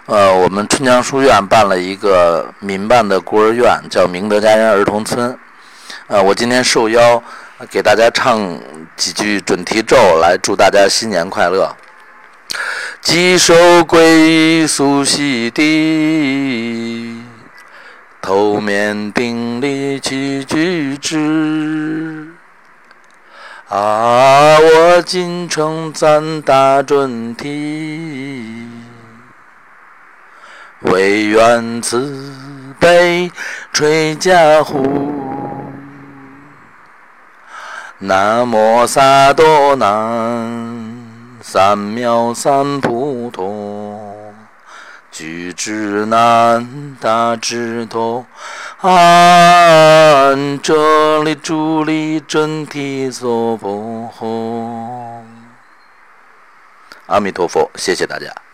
我们春江书院办了一个民办的孤儿院，叫明德家园儿童村。我今天受邀给大家唱几句准提咒，来祝大家新年快乐。稽首归苏悉地，头面顶礼去举之。我今称赞大准提，唯愿慈悲垂加护。南无萨多南，三藐三菩提，具智难大智多，安这里主力真提娑婆。阿弥陀佛，谢谢大家。